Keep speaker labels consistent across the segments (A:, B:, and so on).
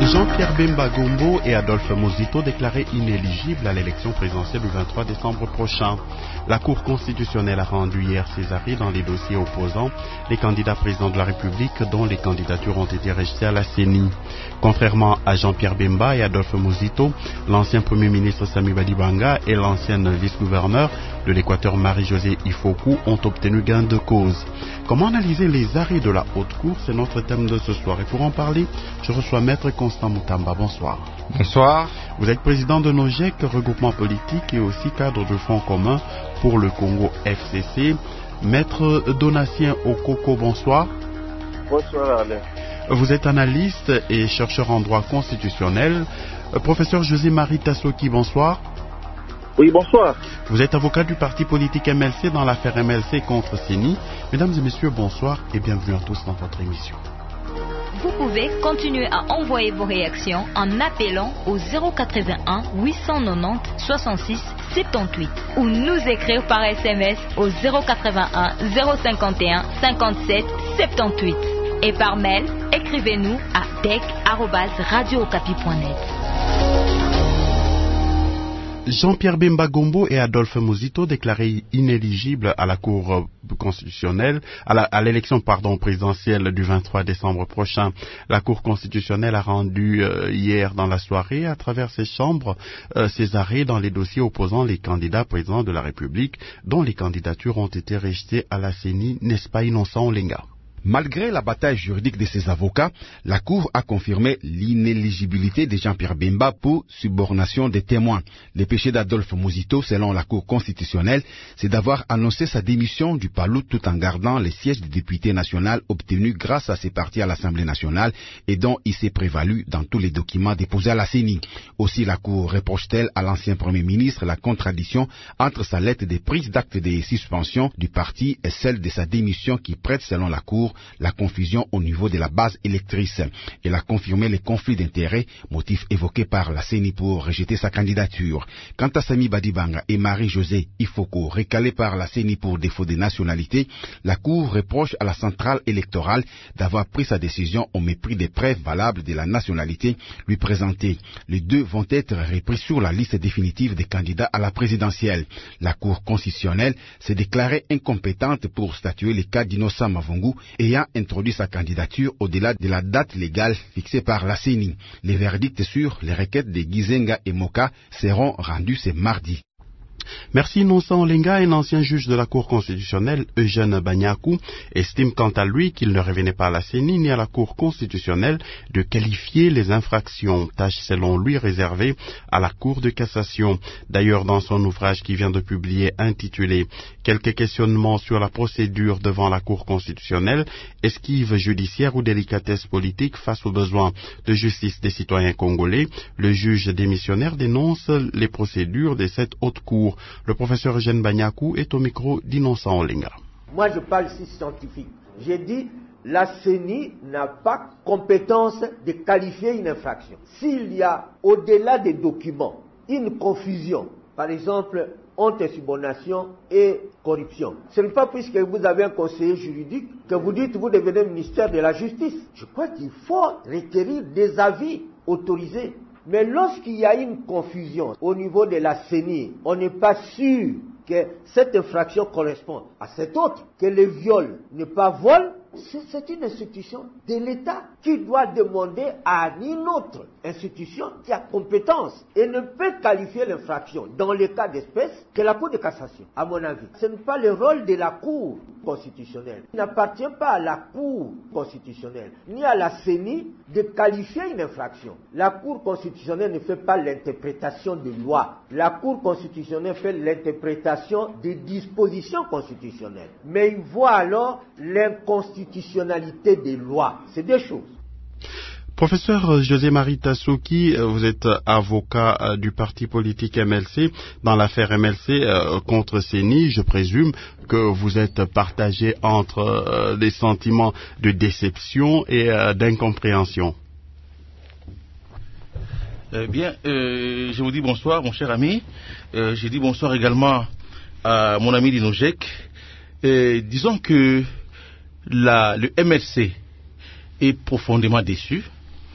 A: Jean-Pierre Bemba Gombo et Adolphe Mozito déclarés inéligibles à l'élection présidentielle du 23 décembre prochain. La Cour constitutionnelle a rendu hier ses arrêts dans les dossiers opposant les candidats présidents de la République dont les candidatures ont été rejetées à la CENI. Contrairement à Jean-Pierre Bemba et Adolphe Mozito, l'ancien Premier ministre Sami Badibanga et l'ancienne vice-gouverneur de l'Équateur Marie-Josée Ifoku ont obtenu gain de cause. Comment analyser les arrêts de la Haute Cour? C'est notre thème de ce soir. Et pour en parler, je reçois Maître Constant Moutamba. Bonsoir.
B: Bonsoir.
A: Vous êtes président de NOJEC, regroupement politique et aussi cadre de Front commun pour le Congo FCC. Maître Donatien Okoko, bonsoir.
C: Bonsoir Alain.
A: Vous êtes analyste et chercheur en droit constitutionnel. Professeur José-Marie Tassoki, bonsoir.
C: Oui, bonsoir.
A: Vous êtes avocat du parti politique MLC dans l'affaire MLC contre CENI. Mesdames et messieurs, bonsoir et bienvenue à tous dans votre émission.
D: Vous pouvez continuer à envoyer vos réactions en appelant au 081 890 66 78 ou nous écrire par SMS au 081 051 57 78 et par mail, écrivez-nous à dec@radiookapi.net.
A: Jean-Pierre Bemba Gombo et Adolphe Mozito déclarés inéligibles à la Cour constitutionnelle, à l'élection présidentielle du 23 décembre prochain. La Cour constitutionnelle a rendu hier dans la soirée, à travers ses chambres, ses arrêts dans les dossiers opposant les candidats présidents de la République, dont les candidatures ont été rejetées à la CENI, n'est-ce pas Innocent Olenga?
B: Malgré la bataille juridique de ses avocats, la Cour a confirmé l'inéligibilité de Jean-Pierre Bemba pour subornation des témoins. Le péché d'Adolphe Mozito, selon la Cour constitutionnelle, c'est d'avoir annoncé sa démission du Palou tout en gardant les sièges de député national obtenus grâce à ses partis à l'Assemblée nationale et dont il s'est prévalu dans tous les documents déposés à la CENI. Aussi, la Cour reproche-t-elle à l'ancien Premier ministre la contradiction entre sa lettre de prise d'acte de suspension du parti et celle de sa démission qui prête, selon la Cour, la confusion au niveau de la base électrice. Elle a confirmé les conflits d'intérêts, motif évoqué par la CENI pour rejeter sa candidature. Quant à Sami Badibanga et Marie-Josée Ifoku, recalés par la CENI pour défaut de nationalité, la Cour reproche à la centrale électorale d'avoir pris sa décision au mépris des preuves valables de la nationalité lui présentée. Les deux vont être repris sur la liste définitive des candidats à la présidentielle. La Cour constitutionnelle s'est déclarée incompétente pour statuer le cas d'Innocent Mavungu ayant introduit sa candidature au-delà de la date légale fixée par la CENI. Les verdicts sur les requêtes de Gizenga et Moka seront rendus ce mardi.
A: Merci Innocent Olenga. Un ancien juge de la Cour constitutionnelle, Eugène Banyakou, estime quant à lui qu'il ne revenait pas à la CENI ni à la Cour constitutionnelle de qualifier les infractions, tâche selon lui réservée à la Cour de cassation. D'ailleurs, dans son ouvrage qui vient de publier intitulé « Quelques questionnements sur la procédure devant la Cour constitutionnelle, esquive judiciaire ou délicatesse politique face aux besoins de justice des citoyens congolais », le juge démissionnaire dénonce les procédures de cette haute cour. Le professeur Eugène Banyakou est au micro d'Innocent Olenga.
E: Moi, je parle ici scientifique. J'ai dit, la CENI n'a pas compétence de qualifier une infraction. S'il y a, au-delà des documents, une confusion, par exemple, honte et subornation et corruption, ce n'est pas puisque vous avez un conseiller juridique que vous dites vous devenez ministère de la Justice. Je crois qu'il faut requérir des avis autorisés. Mais lorsqu'il y a une confusion au niveau de la CENI, on n'est pas sûr que cette infraction correspond à cette autre, que le viol n'est pas vol, c'est une institution de l'État qui doit demander à une autre institution qui a compétence et ne peut qualifier l'infraction dans le cas d'espèce que la Cour de cassation, à mon avis. Ce n'est pas le rôle de la Cour constitutionnelle. Il n'appartient pas à la Cour constitutionnelle ni à la CENI de qualifier une infraction. La Cour constitutionnelle ne fait pas l'interprétation de loi. La Cour constitutionnelle fait l'interprétation des dispositions constitutionnelles. Mais il voit alors l'inconstitutionnalité des lois. C'est deux choses.
A: Professeur José-Marie Tassoki, vous êtes avocat du parti politique MLC. Dans l'affaire MLC contre CENI, je présume que vous êtes partagé entre des sentiments de déception et d'incompréhension.
F: Je vous dis bonsoir, mon cher ami. Je dis bonsoir également à mon ami Dinojek. Disons que le MLC est profondément déçu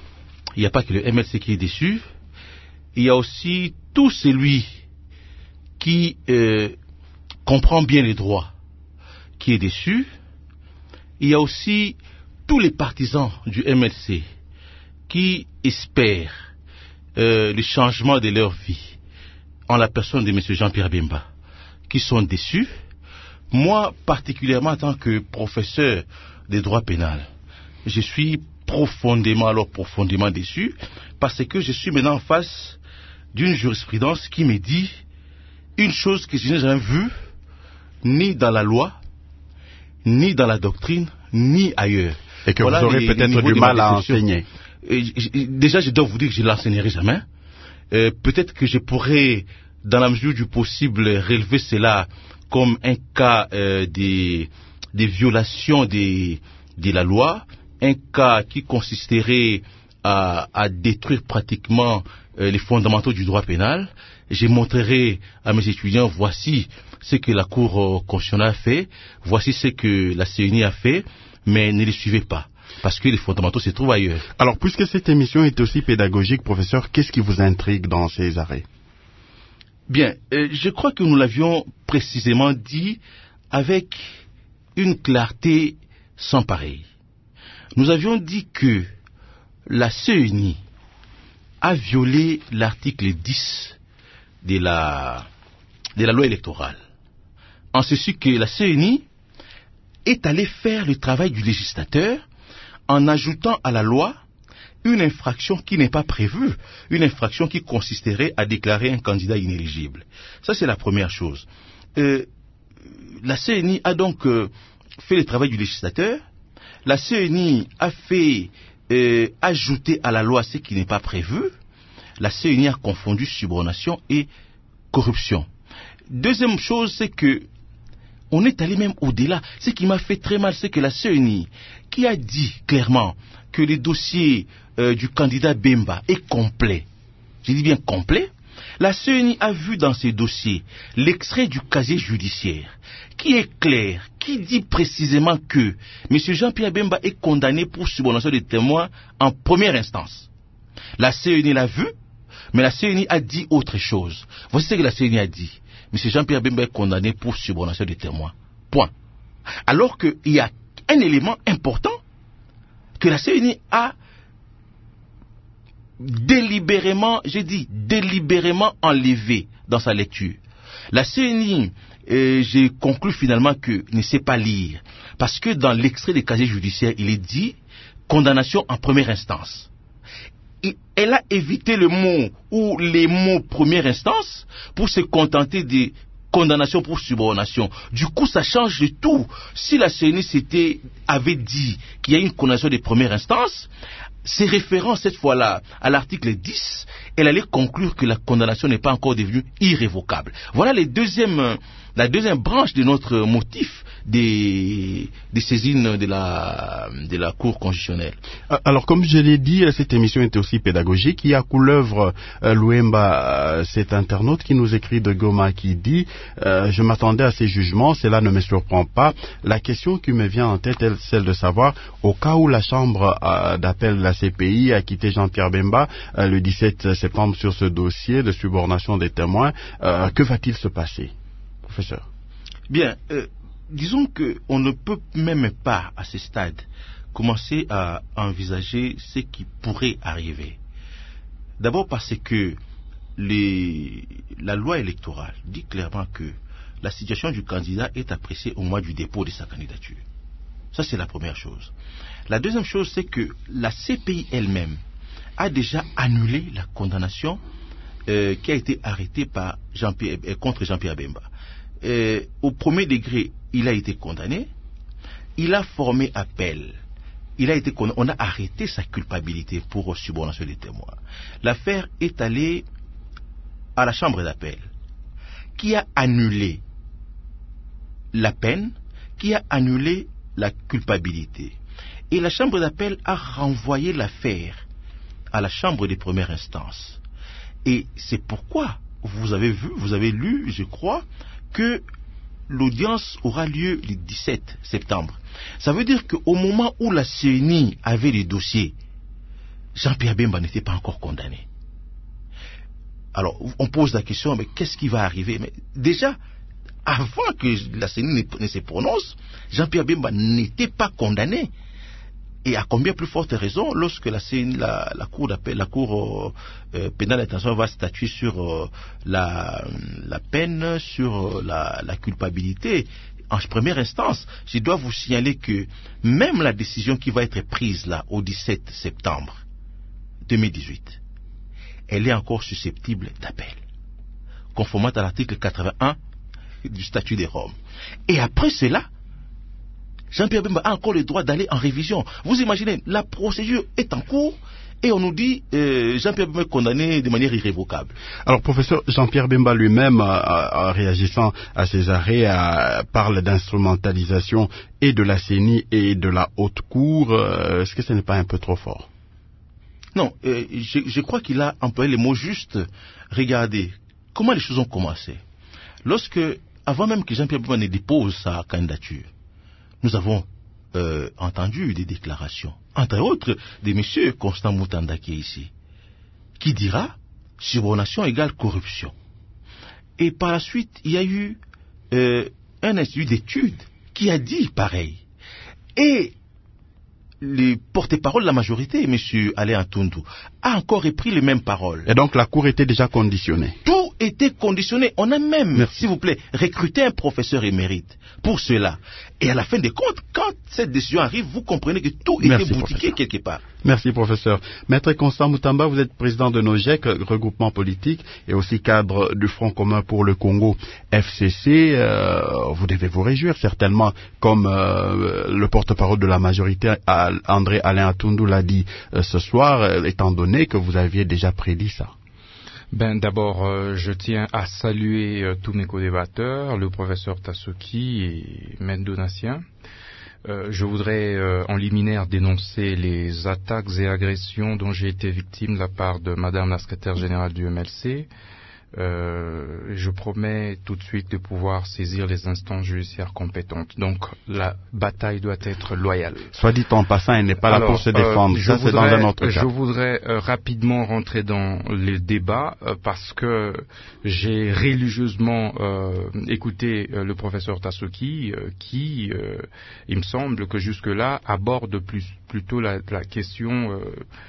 F: il n'y a pas que le MLC qui est déçu, il y a aussi tout celui qui comprend bien les droits qui est déçu. Il y a aussi tous les partisans du MLC qui espèrent le changement de leur vie en la personne de M. Jean-Pierre Bemba, qui sont déçus. Moi, particulièrement en tant que professeur de droit pénal, je suis profondément déçu, parce que je suis maintenant en face d'une jurisprudence qui me dit une chose que je n'ai jamais vue, ni dans la loi, ni dans la doctrine, ni ailleurs.
A: Et que voilà, vous aurez peut-être du mal à enseigner.
F: Déjà, je dois vous dire que je ne l'enseignerai jamais. Peut-être que je pourrais, dans la mesure du possible, relever cela comme un cas des violations de la loi, un cas qui consisterait à détruire pratiquement les fondamentaux du droit pénal. Je montrerai à mes étudiants, voici ce que la Cour constitutionnelle a fait, voici ce que la CENI a fait, mais ne les suivez pas, parce que les fondamentaux se trouvent ailleurs.
A: Alors, puisque cette émission est aussi pédagogique, professeur, qu'est-ce qui vous intrigue dans ces arrêts?
F: Bien, je crois que nous l'avions précisément dit avec une clarté sans pareille. Nous avions dit que la CENI a violé l'article 10 de la loi électorale, en ceci que la CENI est allée faire le travail du législateur en ajoutant à la loi une infraction qui n'est pas prévue, une infraction qui consisterait à déclarer un candidat inéligible. Ça, c'est la première chose. La CENI a donc fait le travail du législateur. La CENI a fait ajouter à la loi ce qui n'est pas prévu. La CENI a confondu subornation et corruption. Deuxième chose, c'est que on est allé même au-delà. Ce qui m'a fait très mal, c'est que la CENI, qui a dit clairement que le dossier du candidat Bemba est complet, je dis bien complet, la CENI a vu dans ces dossiers l'extrait du casier judiciaire qui est clair, qui dit précisément que M. Jean-Pierre Bemba est condamné pour subornation des témoins en première instance. La CENI l'a vu, mais la CENI a dit autre chose. Voici ce que la CENI a dit. M. Jean-Pierre Bemba est condamné pour subornation des témoins. Point. Alors qu'il y a un élément important que la CENI a délibérément, j'ai dit délibérément enlevé dans sa lecture. La CENI, j'ai conclu finalement que ne sait pas lire, parce que dans l'extrait des casiers judiciaires, il est dit condamnation en première instance. Et elle a évité le mot ou les mots première instance pour se contenter de condamnation pour subornation. Du coup, ça change de tout. Si la CENI avait dit qu'il y a une condamnation de première instance, c'est référent cette fois-là à l'article 10, elle allait conclure que la condamnation n'est pas encore devenue irrévocable. Voilà la deuxième branche de notre motif des saisines de la Cour constitutionnelle.
A: Alors, comme je l'ai dit, cette émission était aussi pédagogique. Il y a Couleuvre Louemba, cet internaute qui nous écrit de Goma, qui dit je m'attendais à ces jugements, cela ne me surprend pas. La question qui me vient en tête est celle de savoir, au cas où la chambre d'appel de la CPI a quitté Jean-Pierre Bemba le 17 septembre sur ce dossier de subornation des témoins, que va-t-il se passer, professeur?
F: Bien, disons qu'on ne peut même pas, à ce stade, commencer à envisager ce qui pourrait arriver. D'abord parce que la loi électorale dit clairement que la situation du candidat est appréciée au mois du dépôt de sa candidature. Ça, c'est la première chose. La deuxième chose, c'est que la CPI elle-même a déjà annulé la condamnation qui a été arrêtée contre Jean-Pierre Bemba. Au premier degré, il a été condamné, il a formé appel, on a arrêté sa culpabilité pour subornation des témoins. L'affaire est allée à la chambre d'appel, qui a annulé la peine, qui a annulé la culpabilité. Et la chambre d'appel a renvoyé l'affaire à la chambre de première instance. Et c'est pourquoi vous avez lu, je crois, que l'audience aura lieu le 17 septembre. Ça veut dire qu'au moment où la CENI avait les dossiers, Jean-Pierre Bemba n'était pas encore condamné. Alors, on pose la question, mais qu'est-ce qui va arriver? Mais déjà, avant que la CENI ne se prononce, Jean-Pierre Bemba n'était pas condamné. Et à combien plus forte raison, lorsque la CENI, la Cour d'appel, la Cour pénale internationale va statuer sur la peine, sur la culpabilité, en première instance, je dois vous signaler que même la décision qui va être prise là, au 17 septembre 2018, elle est encore susceptible d'appel, conformément à l'article 81 du statut des Roms. Et après cela, Jean-Pierre Bemba a encore le droit d'aller en révision. Vous imaginez, la procédure est en cours et on nous dit Jean-Pierre Bemba est condamné de manière irrévocable.
A: Alors, professeur, Jean-Pierre Bemba lui-même, en réagissant à ces arrêts, parle d'instrumentalisation et de la CENI et de la Haute Cour. Est-ce que ce n'est pas un peu trop fort?
F: Non, je crois qu'il a employé les mots justes. Regardez, comment les choses ont commencé. Lorsque, avant même que Jean-Pierre Bemba ne dépose sa candidature, nous avons entendu des déclarations, entre autres de M. Constant Mutanda qui est ici, qui dira subornation égale corruption. Et par la suite, il y a eu un institut d'études qui a dit pareil. Et le porte-parole de la majorité, M. Alain Atundu, a encore repris les mêmes paroles.
A: Et donc la Cour était déjà conditionnée.
F: Tout était conditionné. On a même, s'il vous plaît, recruté un professeur émérite pour cela. Et à la fin des comptes, quand cette décision arrive, vous comprenez que tout était boutiqué quelque part.
A: Merci, professeur. Maître Constant Mutamba, vous êtes président de NOJEC, regroupement politique, et aussi cadre du Front commun pour le Congo, FCC. Vous devez vous réjouir certainement, comme le porte-parole de la majorité, André Alain Atundu, l'a dit ce soir, étant donné que vous aviez déjà prédit ça.
G: D'abord, je tiens à saluer tous mes co-débatteurs, le professeur Tassoki et Maître Donatien. Je voudrais en liminaire dénoncer les attaques et agressions dont j'ai été victime de la part de Madame la secrétaire générale du MLC. Je promets tout de suite de pouvoir saisir les instances judiciaires compétentes. Donc la bataille doit être loyale.
A: Soit dit en passant, elle n'est pas là pour se défendre. Ça, c'est dans un autre cas.
G: Je voudrais rapidement rentrer dans les débats parce que j'ai religieusement écouté le professeur Tassoki qui, il me semble que jusque-là, aborde plutôt la question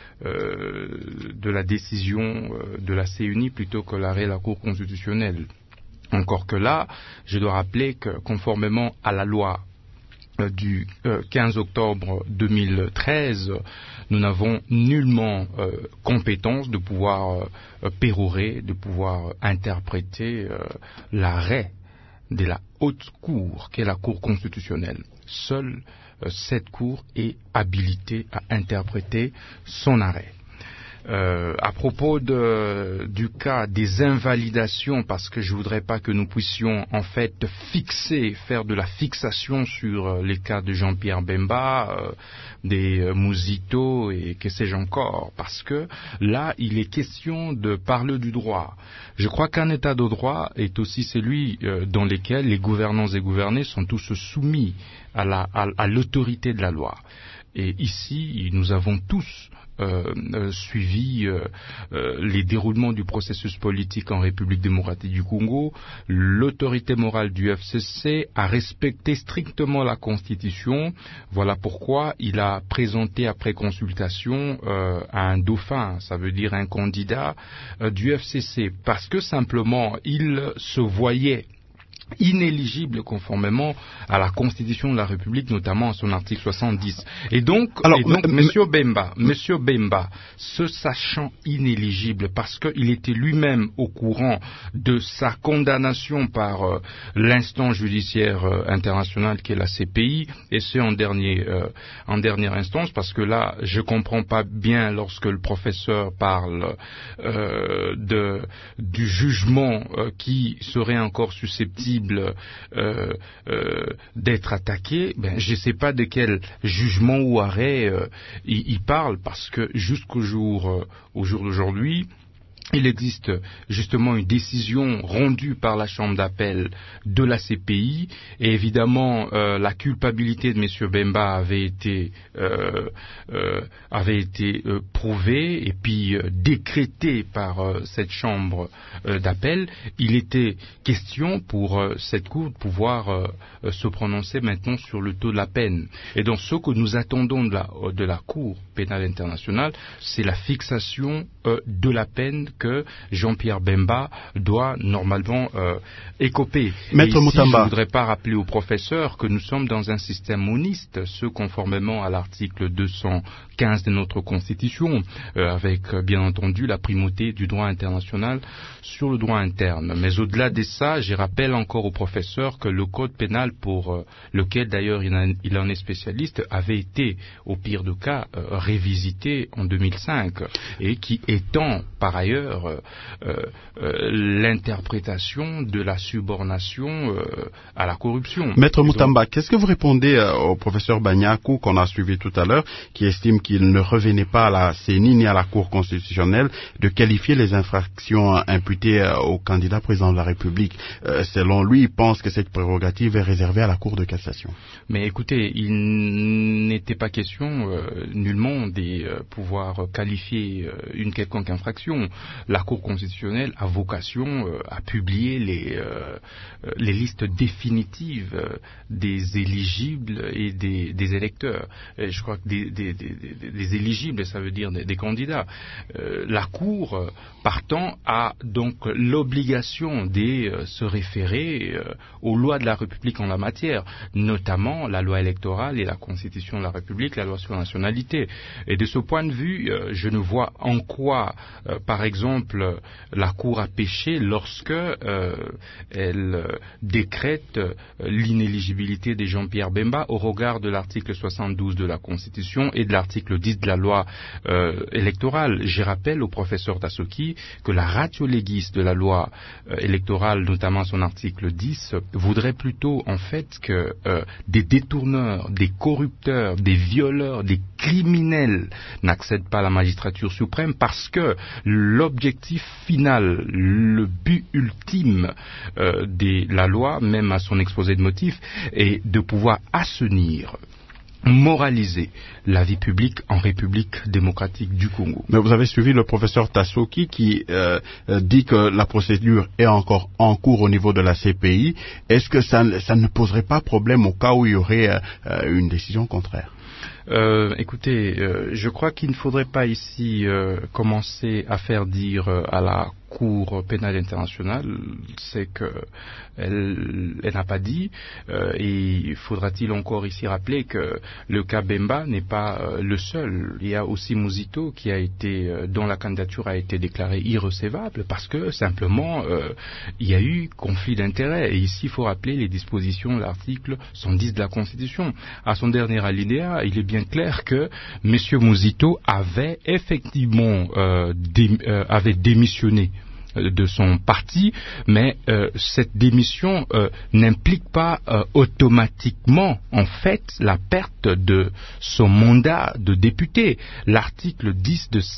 G: de la décision de la CENI plutôt que l'arrêt de la Cour constitutionnelle. Encore que là, je dois rappeler que conformément à la loi du 15 octobre 2013, nous n'avons nullement compétence de pouvoir pérorer, de pouvoir interpréter l'arrêt de la haute cour, qui est la Cour constitutionnelle. Seule cette cour est habilitée à interpréter son arrêt. À propos du cas des invalidations, parce que je voudrais pas que nous puissions en fait faire de la fixation sur les cas de Jean-Pierre Bemba, des Mouzito et que sais-je encore, parce que là il est question de parler du droit. Je crois qu'un état de droit est aussi celui dans lequel les gouvernants et gouvernés sont tous soumis à l'autorité de la loi. Et ici, nous avons tous suivi les déroulements du processus politique en République démocratique du Congo. L'autorité morale du FCC a respecté strictement la Constitution. Voilà pourquoi il a présenté après consultation un dauphin, ça veut dire un candidat du FCC, parce que simplement il se voyait inéligible conformément à la Constitution de la République, notamment à son article 70. Et donc, Monsieur Bemba, se sachant inéligible parce qu'il était lui-même au courant de sa condamnation par l'instance judiciaire internationale qui est la CPI, et c'est en dernière instance, parce que là, je comprends pas bien lorsque le professeur parle du jugement qui serait encore susceptible d'être attaqué, je ne sais pas de quel jugement ou arrêt il parle, parce que jusqu'au jour d'aujourd'hui, il existe justement une décision rendue par la Chambre d'appel de la CPI et évidemment la culpabilité de M. Bemba avait été prouvée et puis décrétée par cette Chambre d'appel. Il était question pour cette Cour de pouvoir se prononcer maintenant sur le taux de la peine. Et donc ce que nous attendons de la Cour pénale internationale, c'est la fixation de la peine que Jean-Pierre Bemba doit normalement écoper.
A: Maître Moutamba.
G: Je ne voudrais pas rappeler aux professeurs que nous sommes dans un système moniste, ce conformément à l'article 215 de notre Constitution, avec bien entendu la primauté du droit international sur le droit interne. Mais au-delà de ça, je rappelle encore aux professeurs que le code pénal, pour lequel d'ailleurs il en est spécialiste, avait été, au pire des cas, révisité en 2005 et qui étend par ailleurs l'interprétation de la subornation à la corruption.
A: Maître Moutamba, qu'est-ce que vous répondez au professeur Banyakou qu'on a suivi tout à l'heure, qui estime qu'il ne revenait pas à la CENI ni à la Cour constitutionnelle de qualifier les infractions imputées au candidat président de la République? Selon lui, il pense que cette prérogative est réservée à la Cour de cassation.
G: Mais écoutez, il n'était pas question nullement de pouvoir qualifier une quelconque infraction. La Cour constitutionnelle a vocation à publier les listes définitives des éligibles et des électeurs. Et je crois que des éligibles, ça veut dire des candidats. La Cour, partant, a donc l'obligation de se référer aux lois de la République en la matière, notamment la loi électorale et la Constitution de la République, la loi sur la nationalité. Et de ce point de vue, je ne vois en quoi, par exemple, la Cour a péché lorsque elle décrète l'inéligibilité de Jean-Pierre Bemba au regard de l'article 72 de la Constitution et de l'article 10 de la loi électorale. Je rappelle au professeur Tassoki que la ratio legis de la loi électorale, notamment son article 10, voudrait plutôt en fait que des détourneurs, des corrupteurs, des violeurs, des criminels n'accèdent pas à la magistrature suprême parce que l'objectif final, le but ultime de la loi, même à son exposé de motifs, est de pouvoir assainir, moraliser la vie publique en République démocratique du Congo.
A: Mais vous avez suivi le professeur Tassoki qui dit que la procédure est encore en cours au niveau de la CPI. Est-ce que ça ne poserait pas problème au cas où il y aurait une décision contraire?
G: Écoutez, je crois qu'il ne faudrait pas ici commencer à faire dire à la Cour pénale internationale, c'est qu'elle n'a pas dit, et faudra-t-il encore ici rappeler que le cas Bemba n'est pas le seul. Il y a aussi Mouzito dont la candidature a été déclarée irrecevable parce que simplement il y a eu conflit d'intérêts. Et ici, il faut rappeler les dispositions de l'article 110 de la Constitution. À son dernier alinéa, il est bien clair que M. Mouzito avait effectivement avait démissionné de son parti, mais cette démission n'implique pas automatiquement en fait la perte de son mandat de député. L'article 10 de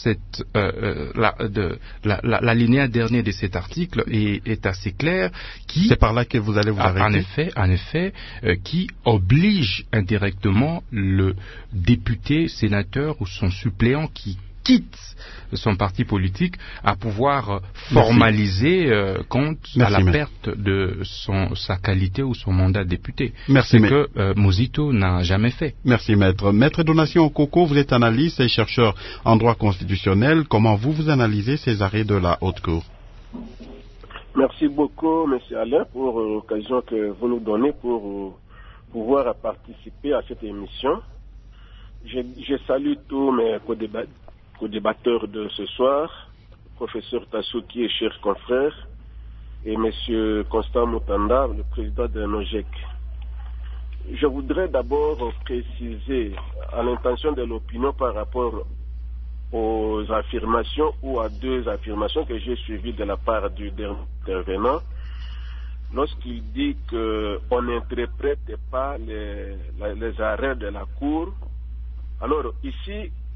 G: l'alinéa dernier de cet article est assez clair.
A: C'est par là que vous allez vous arrêter.
G: En effet, qui oblige indirectement le député, sénateur ou son suppléant qui quitte son parti politique à pouvoir formaliser compte à la perte de sa qualité ou son mandat de député.
A: Merci,
G: ce que Mouzito n'a jamais fait.
A: Merci, maître. Maître Donatien Okoko, vous êtes analyste et chercheur en droit constitutionnel. Comment vous analysez ces arrêts de la Haute Cour?
C: Merci beaucoup, M. Alain, pour l'occasion que vous nous donnez pour pouvoir participer à cette émission. Je salue tous mes co-débatteurs de ce soir, professeur Tassoki et chers confrères, et M. Constant Moutanda, le président de NOGEC. Je voudrais d'abord préciser à l'intention de l'opinion par rapport aux affirmations ou à deux affirmations que j'ai suivies de la part du dernier intervenant, lorsqu'il dit qu'on n'interprète pas les arrêts de la Cour. Alors ici,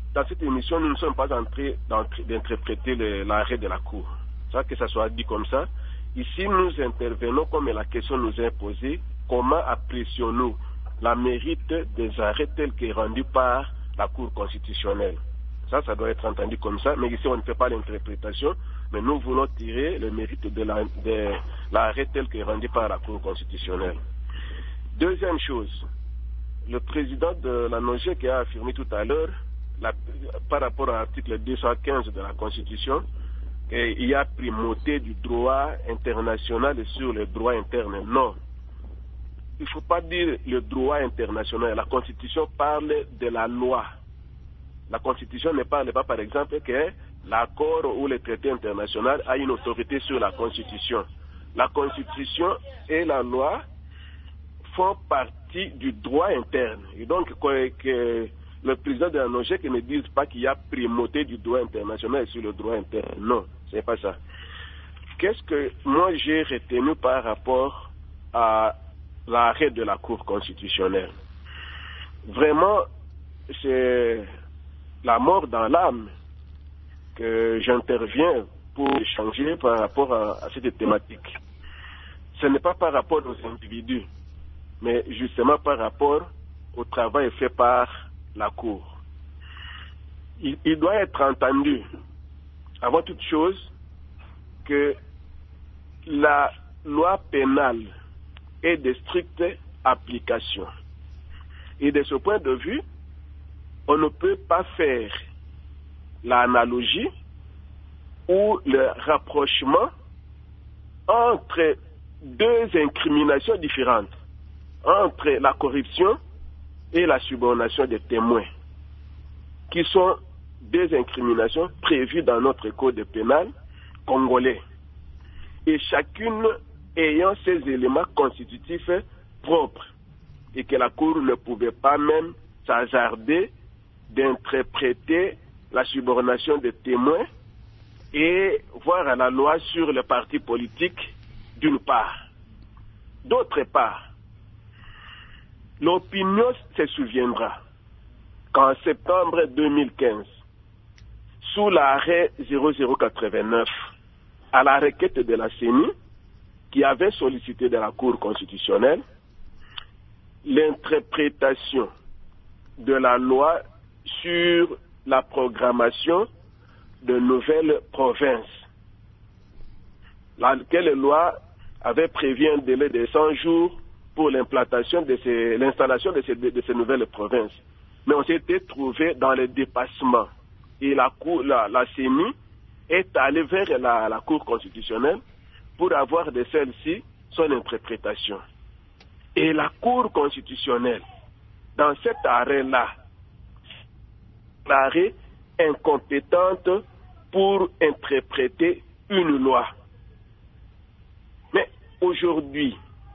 C: dans cette émission, nous ne sommes pas en train d'interpréter l'arrêt de la Cour. Ça, que ça soit dit comme ça. Ici, nous intervenons comme la question nous est posée, comment apprécions-nous la mérite des arrêts tels qu'ils sont rendus par la Cour constitutionnelle. Ça doit être entendu comme ça, mais ici on ne fait pas l'interprétation, mais nous voulons tirer le mérite de l'arrêt tel qu'il est rendu par la Cour constitutionnelle. Deuxième chose, le président de la NOGE qui a affirmé tout à l'heure, par rapport à l'article 215 de la Constitution, qu'il y a primauté du droit international sur le droit interne. Non. Il ne faut pas dire le droit international. La Constitution parle de la loi. La Constitution ne parle pas, par exemple, que l'accord ou le traité international a une autorité sur la Constitution. La Constitution et la loi font partie du droit interne. Et donc, que le président de la NOGE ne dise pas qu'il y a primauté du droit international sur le droit interne. Non, ce n'est pas ça. Qu'est-ce que moi j'ai retenu par rapport à l'arrêt de la Cour constitutionnelle? Vraiment, c'est la mort dans l'âme que j'interviens pour échanger par rapport à cette thématique. Ce n'est pas par rapport aux individus, mais justement par rapport au travail fait par la Cour. Il doit être entendu, avant toute chose, que la loi pénale est de stricte application. Et de ce point de vue, on ne peut pas faire l'analogie ou le rapprochement entre deux incriminations différentes, entre la corruption et la subornation des témoins, qui sont deux incriminations prévues dans notre code pénal congolais, et chacune ayant ses éléments constitutifs propres, et que la Cour ne pouvait pas même s'hasarder d'interpréter la subornation des témoins et voir à la loi sur le parti politique d'une part. D'autre part, l'opinion se souviendra qu'en septembre 2015, sous l'arrêt 0089, à la requête de la CENI, qui avait sollicité de la Cour constitutionnelle l'interprétation de la loi sur la programmation de nouvelles provinces, laquelle loi avait prévu un délai de 100 jours pour l'installation de ces nouvelles provinces. Mais on s'était trouvé dans le dépassement. Et la CENI est allée vers la Cour constitutionnelle pour avoir de celle-ci son interprétation. Et la Cour constitutionnelle, dans cet arrêt-là, l'arrêt incompétente pour interpréter une loi. Mais aujourd'hui,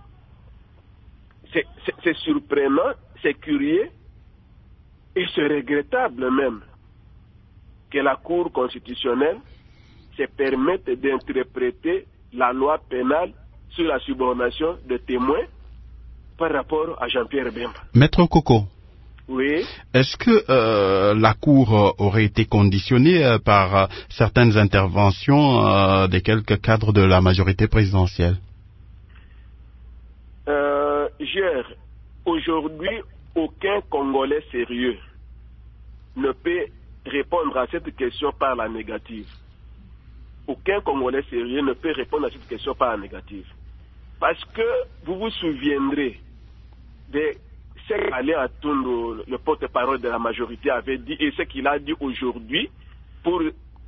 C: c'est surprenant, c'est curieux et c'est regrettable même que la Cour constitutionnelle se permette d'interpréter la loi pénale sur la subornation de témoins par rapport à Jean-Pierre Bemba.
A: Maître Koko.
C: Oui.
A: Est-ce que la Cour aurait été conditionnée par certaines interventions des quelques cadres de la majorité présidentielle?
C: Aujourd'hui, aucun Congolais sérieux ne peut répondre à cette question par la négative. Aucun Congolais sérieux ne peut répondre à cette question par la négative. Parce que vous vous souviendrez de ce qu'Alain Atondo, le porte-parole de la majorité, avait dit et ce qu'il a dit aujourd'hui pour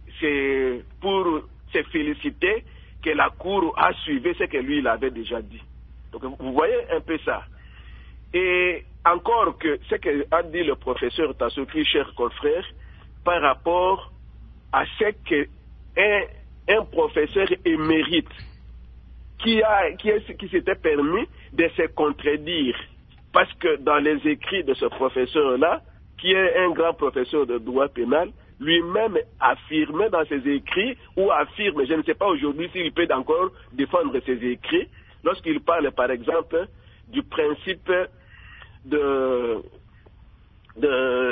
C: se féliciter que la Cour a suivi ce que lui il avait déjà dit. Donc vous voyez un peu ça. Et encore que ce qu'a dit le professeur Tassoki, cher confrère, par rapport à ce qu'un professeur émérite qui s'était permis de se contredire. Parce que dans les écrits de ce professeur-là, qui est un grand professeur de droit pénal, lui-même affirmait dans ses écrits, ou affirme, je ne sais pas aujourd'hui s'il peut encore défendre ses écrits, lorsqu'il parle par exemple du principe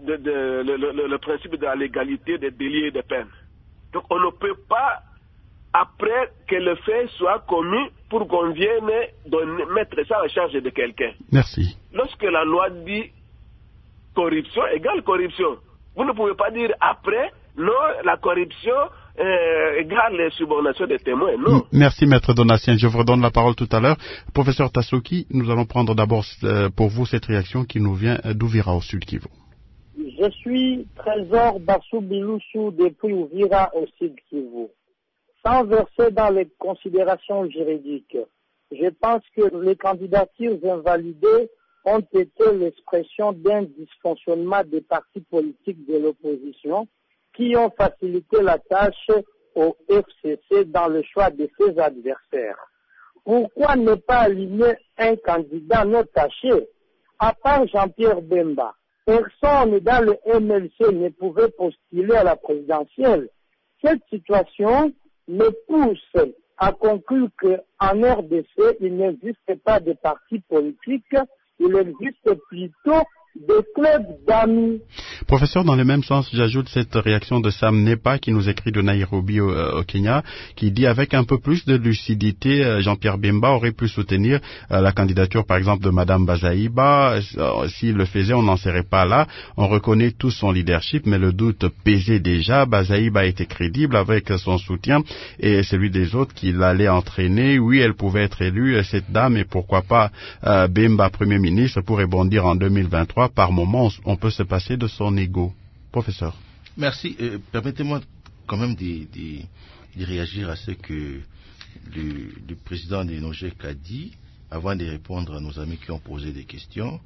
C: le principe de la légalité des délits et des peines. Donc on ne peut pas, après que le fait soit commis, pour qu'on vienne mettre ça en charge de quelqu'un.
A: Merci.
C: Lorsque la loi dit corruption égale corruption, vous ne pouvez pas dire après, non, la corruption égale les subornations des témoins, non.
A: Merci, Maître Donatien. Je vous redonne la parole tout à l'heure. Professeur Tasoki, nous allons prendre d'abord pour vous cette réaction qui nous vient d'Ouvira au Sud Kivu.
H: Je suis Trésor Bassou Biloussou depuis Ouvira au Sud Kivu. Sans verser dans les considérations juridiques, je pense que les candidatures invalidées ont été l'expression d'un dysfonctionnement des partis politiques de l'opposition qui ont facilité la tâche au FCC dans le choix de ses adversaires. Pourquoi ne pas aligner un candidat non taché? À part Jean-Pierre Bemba, personne dans le MLC ne pouvait postuler à la présidentielle. Cette situation me pousse à conclure qu'en RDC, il n'existe pas de partis politiques, il existe plutôt des clubs d'amis.
A: Professeur, dans le même sens, j'ajoute cette réaction de Sam Nepa qui nous écrit de Nairobi au Kenya, qui dit avec un peu plus de lucidité, Jean-Pierre Bemba aurait pu soutenir la candidature par exemple de Madame Bazaïba. S'il le faisait, on n'en serait pas là. On reconnaît tout son leadership, mais le doute pesait déjà. Bazaïba était crédible avec son soutien et celui des autres qu'il allait entraîner. Oui, elle pouvait être élue, cette dame, et pourquoi pas Bemba Premier ministre pour rebondir en 2023. Par moment, on peut se passer de son ego. Professeur.
F: Merci. Permettez-moi quand même de réagir à ce que le président de NOJEC a dit avant de répondre à nos amis qui ont posé des questions.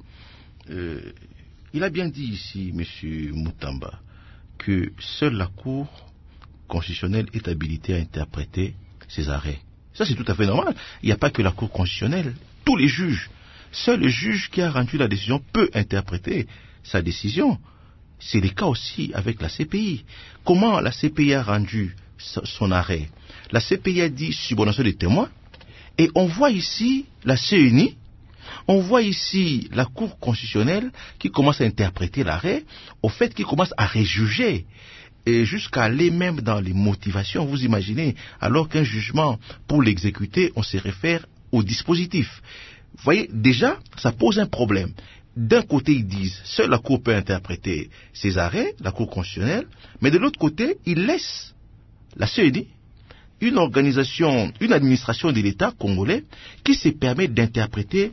F: Il a bien dit ici, M. Mutamba, que seule la Cour constitutionnelle est habilitée à interpréter ses arrêts. Ça, c'est tout à fait normal. Il n'y a pas que la Cour constitutionnelle. Tous les juges. Seul le juge qui a rendu la décision peut interpréter sa décision. C'est le cas aussi avec la CPI. Comment la CPI a rendu son arrêt? La CPI a dit subornation des témoins. Et on voit ici la CENI, on voit ici la Cour constitutionnelle qui commence à interpréter l'arrêt, au fait qu'il commence à réjuger. Et jusqu'à aller même dans les motivations, vous imaginez, alors qu'un jugement, pour l'exécuter, on se réfère au dispositif. Vous voyez, déjà, ça pose un problème. D'un côté, ils disent, seule la Cour peut interpréter ces arrêts, la Cour constitutionnelle, mais de l'autre côté, ils laissent la CENI, une organisation, une administration de l'État congolais, qui se permet d'interpréter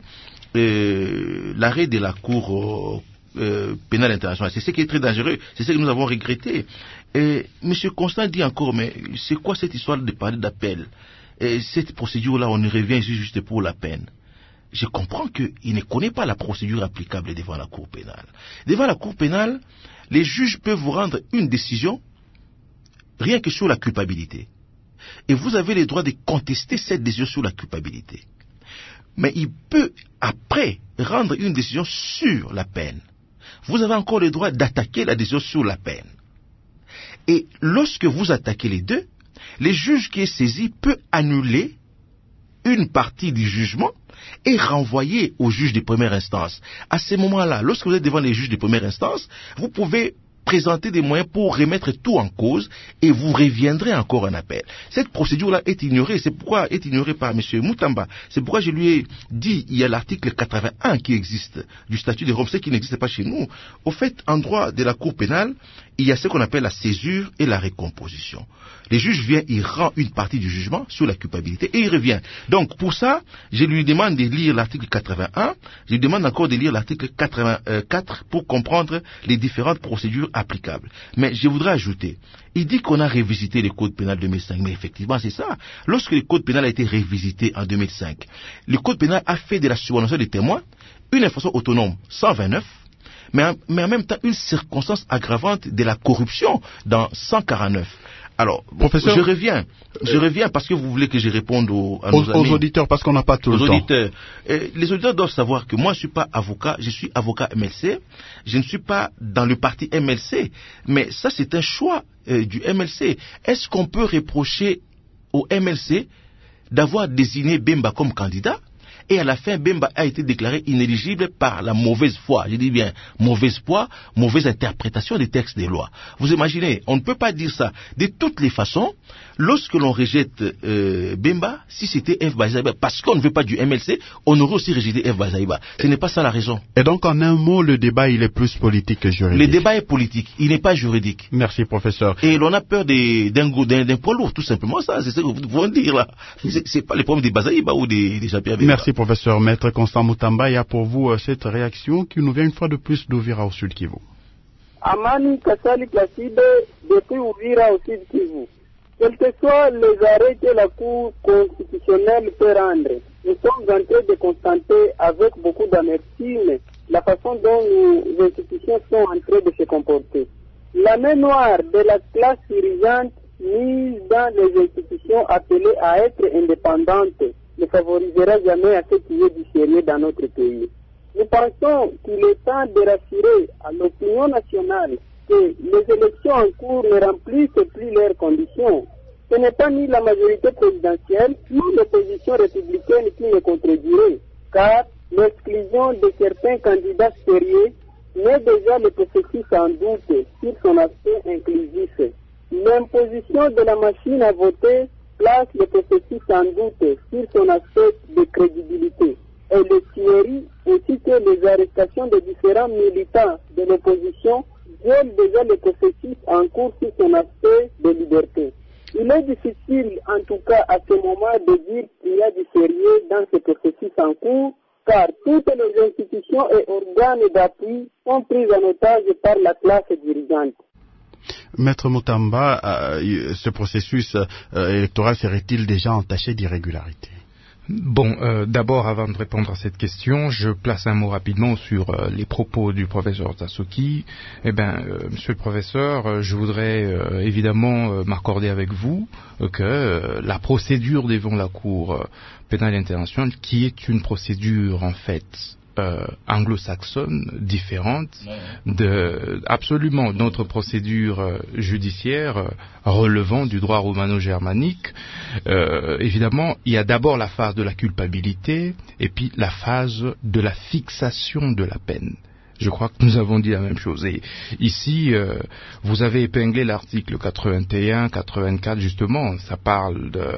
F: l'arrêt de la Cour pénale internationale. C'est ce qui est très dangereux, c'est ce que nous avons regretté. Et M. Constant dit encore, mais c'est quoi cette histoire de parler d'appel? Cette procédure-là, on y revient juste pour la peine. Je comprends qu'il ne connaît pas la procédure applicable devant la Cour pénale. Devant la Cour pénale, les juges peuvent vous rendre une décision rien que sur la culpabilité. Et vous avez le droit de contester cette décision sur la culpabilité. Mais il peut, après, rendre une décision sur la peine. Vous avez encore le droit d'attaquer la décision sur la peine. Et lorsque vous attaquez les deux, le juge qui est saisi peut annuler une partie du jugement et renvoyer au juge de première instance. À ce moment-là, lorsque vous êtes devant les juges de première instance, vous pouvez présenter des moyens pour remettre tout en cause et vous reviendrez encore en appel. Cette procédure-là est ignorée. C'est pourquoi est ignorée par M. Mutamba. C'est pourquoi je lui ai dit, il y a l'article 81 qui existe du statut de Rome, ce qui n'existe pas chez nous. Au fait, en droit de la Cour pénale, il y a ce qu'on appelle la césure et la récomposition. Le juge vient, il rend une partie du jugement sur la culpabilité et il revient. Donc pour ça, je lui demande de lire l'article 81, je lui demande encore de lire l'article 84 pour comprendre les différentes procédures applicables. Mais je voudrais ajouter, il dit qu'on a révisité le code pénal 2005, mais effectivement c'est ça. Lorsque le code pénal a été révisité en 2005, le code pénal a fait de la subornation des témoins une infraction autonome 129, mais en même temps une circonstance aggravante de la corruption dans 149. Alors, professeur, je reviens parce que vous voulez que je réponde aux
A: auditeurs, parce qu'on n'a pas tout le temps.
F: Les auditeurs doivent savoir que moi je suis pas avocat, je suis avocat MLC, je ne suis pas dans le parti MLC, mais ça c'est un choix du MLC. Est-ce qu'on peut reprocher au MLC d'avoir désigné Bemba comme candidat? et à la fin, Bemba a été déclaré inéligible par la mauvaise foi. Je dis bien mauvaise foi, mauvaise interprétation des textes des lois. Vous imaginez, on ne peut pas dire ça. De toutes les façons, lorsque l'on rejette Bemba, si c'était F. Bazaïba, parce qu'on ne veut pas du MLC, on aurait aussi rejeté F. Bazaïba. Ce n'est pas ça la raison.
A: Et donc, en un mot, le débat, il est plus politique que juridique.
F: Le débat est politique, il n'est pas juridique.
A: Merci, professeur.
F: Et l'on a peur d'un poids lourd, tout simplement ça, c'est ce que vous pouvez dire là. C'est pas les problèmes des Bazaïba ou des Jean-Pierre Bemba.
A: Merci, professeur. Maître Constant Mutamba, il y a pour vous cette réaction qui nous vient une fois de plus d'Uvira au Sud Kivu.
H: Amani Kassali Placide, depuis Uvira au Sud Kivu. Quels que soient les arrêts que la Cour constitutionnelle peut rendre, nous sommes en train de constater avec beaucoup d'amertume la façon dont nos institutions sont en train de se comporter. La main noire de la classe dirigeante mise dans les institutions appelées à être indépendantes ne favorisera jamais à ce qu'il y ait du sérieux dans notre pays. Nous pensons qu'il est temps de rassurer à l'opinion nationale que les élections en cours ne remplissent plus leurs conditions. Ce n'est pas ni la majorité présidentielle, ni l'opposition républicaine qui les contredirait, car l'exclusion de certains candidats sérieux met déjà le processus en doute sur son aspect inclusif. L'imposition de la machine à voter place le processus en doute sur son aspect de crédibilité. Et les tueries ainsi que les arrestations de différents militants de l'opposition violent déjà le processus en cours sur son aspect de liberté. Il est difficile, en tout cas à ce moment, de dire qu'il y a du sérieux dans ce processus en cours, car toutes les institutions et organes d'appui sont prises en otage par la classe dirigeante.
A: Maître Mutamba, ce processus électoral serait-il déjà entaché d'irrégularité?
G: Bon, d'abord, avant de répondre à cette question, je place un mot rapidement sur les propos du professeur Tasoki. Monsieur le professeur, je voudrais évidemment m'accorder avec vous que la procédure devant la Cour pénale internationale, qui est une procédure en fait anglo-saxonne différente de absolument notre procédure judiciaire relevant du droit romano-germanique. Évidemment, il y a d'abord la phase de la culpabilité et puis la phase de la fixation de la peine. Je crois que nous avons dit la même chose. Et ici, vous avez épinglé l'article 81, 84, justement, ça parle de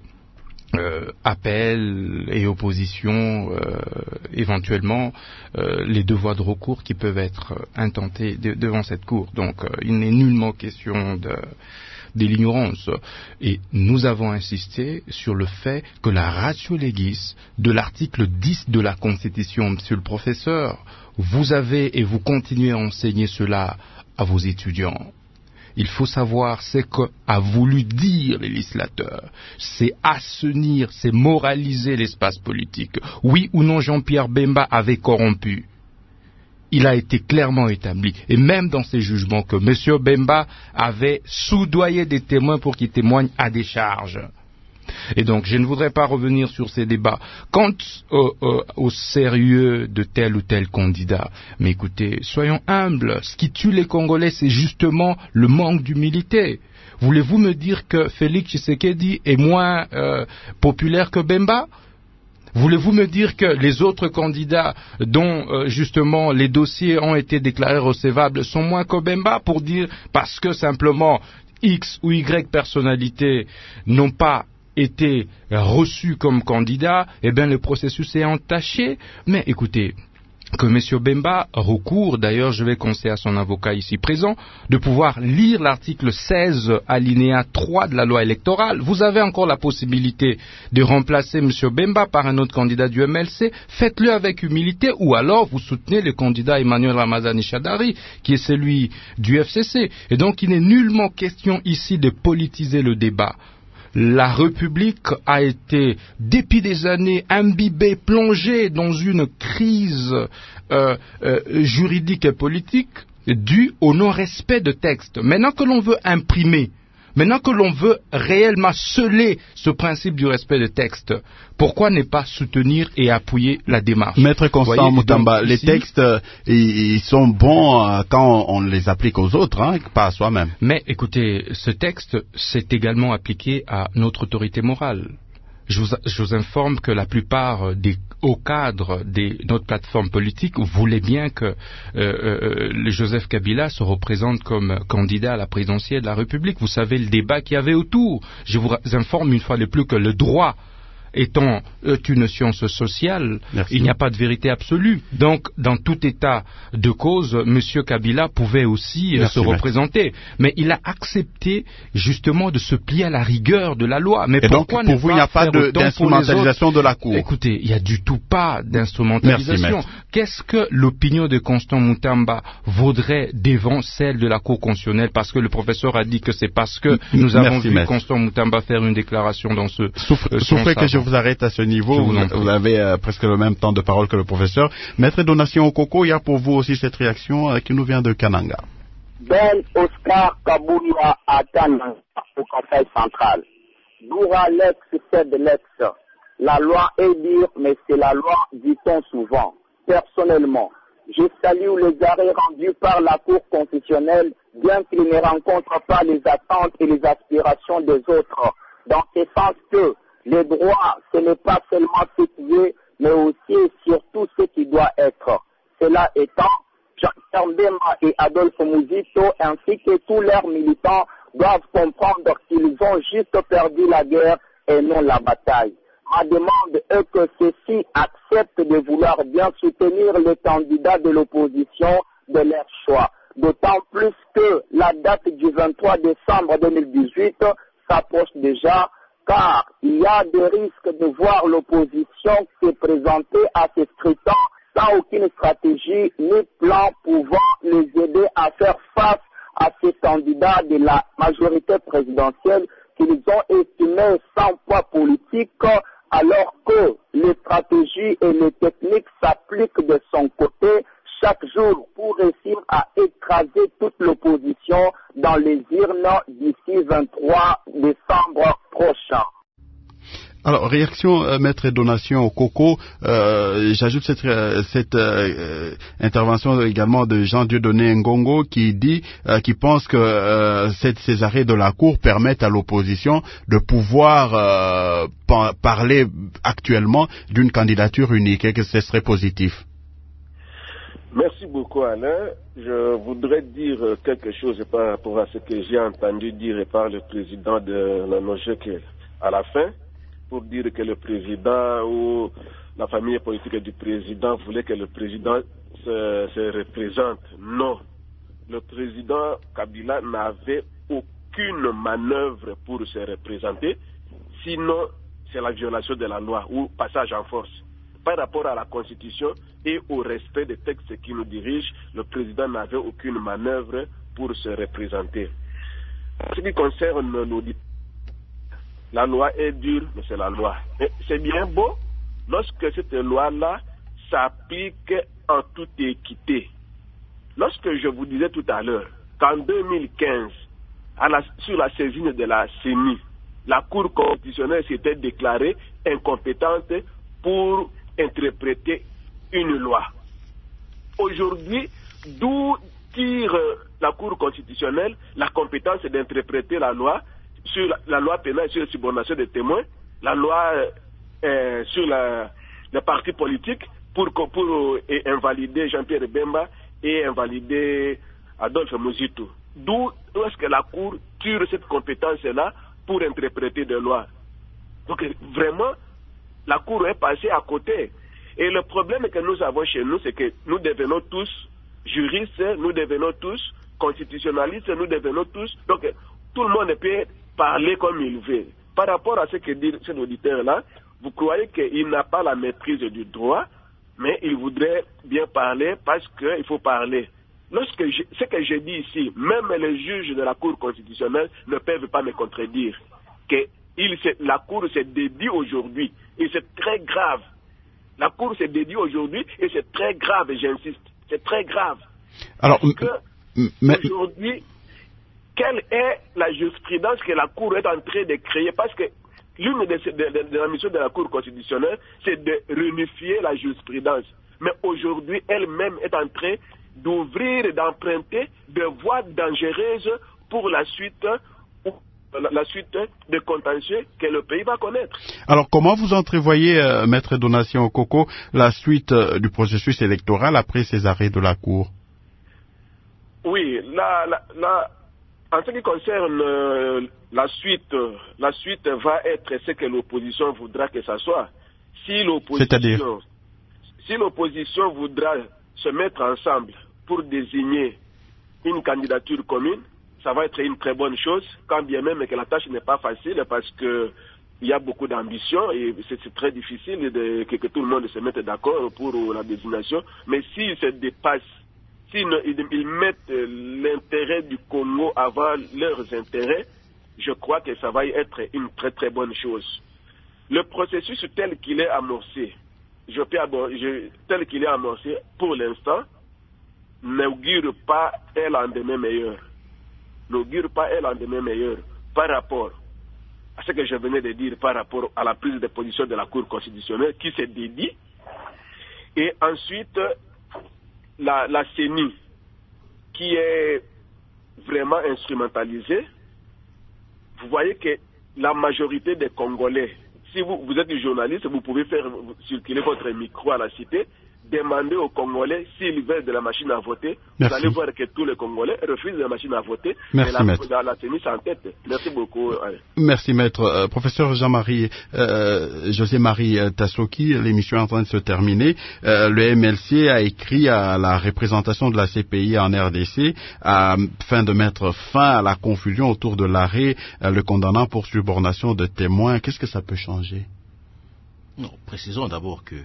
G: appel et opposition, éventuellement les deux voies de recours qui peuvent être intentées devant cette cour. Donc il n'est nullement question de l'ignorance. Et nous avons insisté sur le fait que la ratio legis de l'article 10 de la Constitution, monsieur le professeur, vous avez et vous continuez à enseigner cela à vos étudiants. Il faut savoir ce qu'a voulu dire le législateur. C'est assainir, c'est moraliser l'espace politique. Oui ou non, Jean-Pierre Bemba avait corrompu. Il a été clairement établi, et même dans ses jugements, que M. Bemba avait soudoyé des témoins pour qu'ils témoignent à des charges. Et donc, je ne voudrais pas revenir sur ces débats. Quant au sérieux de tel ou tel candidat, mais écoutez, soyons humbles. Ce qui tue les Congolais, c'est justement le manque d'humilité. Voulez-vous me dire que Félix Tshisekedi est moins populaire que Bemba ? Voulez-vous me dire que les autres candidats dont justement les dossiers ont été déclarés recevables sont moins que Bemba, pour dire parce que simplement X ou Y personnalités n'ont pas été reçu comme candidat, eh bien le processus est entaché. Mais écoutez, que M. Bemba recourt, d'ailleurs je vais conseiller à son avocat ici présent, de pouvoir lire l'article 16 alinéa 3 de la loi électorale. Vous avez encore la possibilité de remplacer M. Bemba par un autre candidat du MLC, faites-le avec humilité, ou alors vous soutenez le candidat Emmanuel Ramazani Shadari, qui est celui du FCC. Et donc il n'est nullement question ici de politiser le débat. La République a été, depuis des années, imbibée, plongée dans une crise juridique et politique due au non-respect de textes. Maintenant que l'on veut imprimer, maintenant que l'on veut réellement sceller ce principe du respect de textes, pourquoi ne pas soutenir et appuyer la démarche?
A: Maître Constant Mutamba, les textes, ils sont bons quand on les applique aux autres, hein, pas à soi-même.
G: Mais écoutez, ce texte s'est également appliqué à notre autorité morale. je vous informe que la plupart des hauts cadres de notre plateforme politique voulaient bien que Joseph Kabila se représente comme candidat à la présidentielle de la République. Vous savez le débat qu'il y avait autour. Je vous informe une fois de plus que le droit étant une science sociale, il n'y a pas de vérité absolue. Donc, dans tout état de cause, M. Kabila pouvait aussi se représenter. Mais il a accepté justement de se plier à la rigueur de la loi. Mais
A: et
G: pourquoi
A: donc, pour vous, il n'y a pas d'instrumentalisation de la Cour?
G: Écoutez, il n'y a du tout pas d'instrumentalisation. Qu'est-ce que l'opinion de Constant Moutamba vaudrait devant celle de la Cour constitutionnelle? Parce que le professeur a dit que c'est parce que nous avons vu Constant Moutamba faire une déclaration dans ce
A: souffrez que je vous arrête à ce niveau. Vous avez presque le même temps de parole que le professeur. Maître Donatien Okoko, il y a pour vous aussi cette réaction qui nous vient de Kananga.
I: Ben Oscar Kabouya à Kananga, au Conseil central. Doura l'ex, c'est de l'ex. La loi est dure, mais c'est la loi, dit-on souvent. Personnellement, je salue les arrêts rendus par la Cour constitutionnelle, bien qu'ils ne rencontrent pas les attentes et les aspirations des autres. Dans ce sens que les droits, ce n'est pas seulement ce qui est, mais aussi et surtout ce qui doit être. Cela étant, Jean-Pierre Bemba et Adolphe Muzito, ainsi que tous leurs militants, doivent comprendre qu'ils ont juste perdu la guerre et non la bataille. Ma demande est que ceux-ci acceptent de vouloir bien soutenir les candidats de l'opposition de leur choix. D'autant plus que la date du 23 décembre 2018 s'approche déjà, car il y a des risques de voir l'opposition se présenter à ce scrutin sans aucune stratégie ni plan pouvant les aider à faire face à ces candidats de la majorité présidentielle qu'ils ont estimés sans poids politique, alors que les stratégies et les techniques s'appliquent de son côté chaque jour pour réussir à écraser toute l'opposition dans les urnes d'ici 23 décembre prochain.
A: Alors, réaction, maître Donatien Okoko, j'ajoute cette intervention également de Jean Dieudonné Ngongo qui dit, qui pense que ces arrêts de la Cour permettent à l'opposition de pouvoir parler actuellement d'une candidature unique et que ce serait positif.
C: Merci beaucoup, Alain. Je voudrais dire quelque chose par rapport à ce que j'ai entendu dire par le président de la NOJEC à la fin, pour dire que le président ou la famille politique du président voulait que le président se représente. Non. Le président Kabila n'avait aucune manœuvre pour se représenter, sinon c'est la violation de la loi ou passage en force. Par rapport à la Constitution et au respect des textes qui nous dirigent, le président n'avait aucune manœuvre pour se représenter. En ce qui concerne l'audit, la loi est dure, mais c'est la loi. Mais c'est bien beau lorsque cette loi-là s'applique en toute équité. Lorsque je vous disais tout à l'heure qu'en 2015, sur la saisine de la CENI, la Cour constitutionnelle s'était déclarée incompétente pour interpréter une loi. Aujourd'hui, d'où tire la Cour constitutionnelle la compétence d'interpréter la loi sur la loi pénale sur la subordination des témoins, la loi sur les partis politiques pour invalider Jean-Pierre Bemba et invalider Adolphe Muzito. D'où est-ce que la Cour tire cette compétence-là pour interpréter des lois? Donc vraiment, la Cour est passée à côté. Et le problème que nous avons chez nous, c'est que nous devenons tous juristes, nous devenons tous constitutionnalistes, nous devenons tous... Donc, tout le monde peut parler comme il veut. Par rapport à ce que dit cet auditeur-là, vous croyez qu'il n'a pas la maîtrise du droit, mais il voudrait bien parler parce qu'il faut parler. Ce que je dis ici, même les juges de la Cour constitutionnelle ne peuvent pas me contredire. Que la Cour se dédie aujourd'hui, et c'est très grave. La Cour se dédie aujourd'hui, et c'est très grave, et j'insiste. C'est très grave.
A: Alors,
C: aujourd'hui, quelle est la jurisprudence que la Cour est en train de créer? Parce que l'une de la mission de la Cour constitutionnelle, c'est de réunifier la jurisprudence. Mais aujourd'hui, elle-même est en train d'ouvrir et d'emprunter des voies dangereuses pour la suite, où la suite des contentieux que le pays va connaître.
A: Alors, comment vous entrevoyez, Maître Donatien Okoko, la suite du processus électoral après ces arrêts de la Cour?
C: Oui, en ce qui concerne la suite va être ce que l'opposition voudra que ça soit. Si l'opposition voudra se mettre ensemble pour désigner une candidature commune, ça va être une très bonne chose, quand bien même que la tâche n'est pas facile parce que il y a beaucoup d'ambition et c'est très difficile que tout le monde se mette d'accord pour la désignation. Mais s'ils se dépassent, s'ils mettent l'intérêt du Congo avant leurs intérêts, je crois que ça va être une très très bonne chose. Le processus tel qu'il est amorcé, tel qu'il est amorcé pour l'instant, n'augure pas un lendemain meilleur. N'augure pas un lendemain meilleur par rapport à ce que je venais de dire, par rapport à la prise de position de la Cour constitutionnelle qui se dédie. Et ensuite, la CENI qui est vraiment instrumentalisée. Vous voyez que la majorité des Congolais, si vous êtes journaliste, vous pouvez faire circuler votre micro à la cité, demander aux Congolais s'ils veulent de la machine à voter.
A: Merci.
C: Vous allez voir que tous les Congolais refusent de la machine à voter.
A: Merci,
C: et
A: maître.
C: la tenue en tête. Merci beaucoup.
A: Merci, maître. Professeur Jean-Marie, José-Marie Tassoki, l'émission est en train de se terminer. Le MLC a écrit à la représentation de la CPI en RDC afin de mettre fin à la confusion autour de l'arrêt, le condamnant pour subornation de témoins. Qu'est-ce que ça peut changer?
F: Non, précisons d'abord que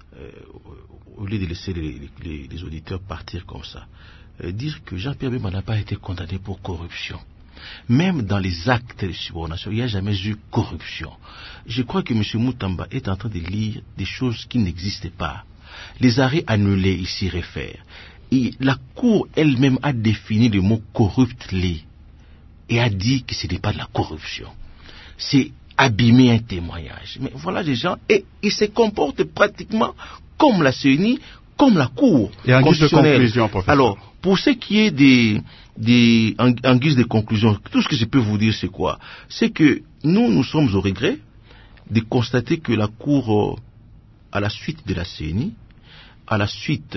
F: au lieu de laisser les auditeurs partir comme ça, dire que Jean-Pierre Bemba n'a pas été condamné pour corruption. Même dans les actes de subornation, il n'y a jamais eu corruption. Je crois que M. Moutamba est en train de lire des choses qui n'existaient pas. Les arrêts annulés ici réfèrent. Et la Cour elle-même a défini le mot corrupt-les et a dit que ce n'est pas de la corruption. C'est abîmer un témoignage. Mais voilà les gens, et ils se comportent pratiquement comme la CENI, comme la Cour constitutionnelle.
A: Conclusion, professeur.
F: Alors, pour ce qui est en guise de conclusion, tout ce que je peux vous dire, c'est quoi? C'est que nous sommes au regret de constater que la Cour, à la suite de la CENI, à la suite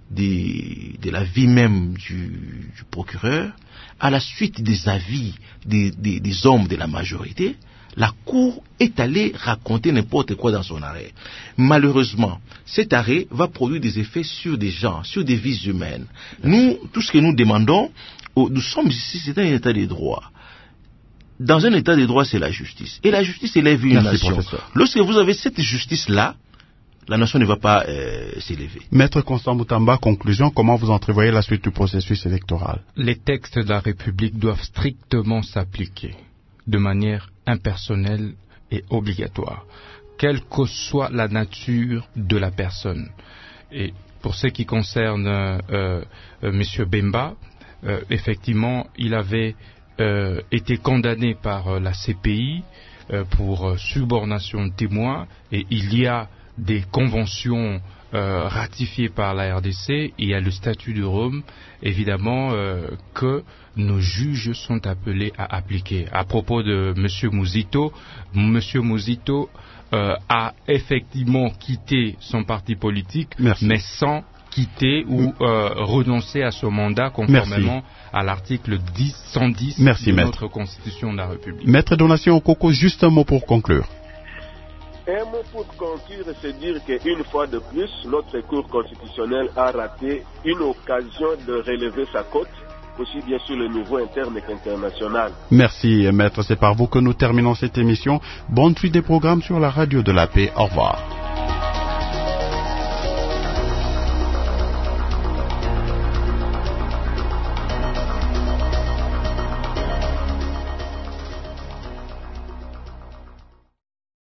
F: de la vie même du procureur, à la suite des avis des hommes de la majorité, la Cour est allée raconter n'importe quoi dans son arrêt. Malheureusement, cet arrêt va produire des effets sur des gens, sur des vies humaines. Nous, tout ce que nous demandons, nous sommes ici, c'est un état de droit. Dans un état de droit, c'est la justice. Et la justice élève une nation. Professeur. Lorsque vous avez cette justice-là, la nation ne va pas s'élever.
A: Maître Constant Moutamba, conclusion, comment vous entrevoyez la suite du processus électoral?
G: Les textes de la République doivent strictement s'appliquer de manière impersonnelle et obligatoire, quelle que soit la nature de la personne. Et pour ce qui concerne M. Bemba, effectivement, il avait été condamné par la CPI pour subornation de témoins, et il y a des conventions ratifiées par la RDC. Il y a le statut de Rome, évidemment, que nos juges sont appelés à appliquer. À propos de M. Mouzito a effectivement quitté son parti politique, mais sans quitter ou renoncer à son mandat conformément à l'article 110 de notre Constitution de la République.
A: Maître Donatien Okoko, juste un mot pour conclure.
C: Un mot pour conclure, c'est dire qu'une fois de plus, notre Cour constitutionnelle a raté une occasion de relever sa cote, aussi bien sur le niveau interne qu'international.
A: Merci, maître. C'est par vous que nous terminons cette émission. Bonne suite des programmes sur la radio de la paix. Au revoir.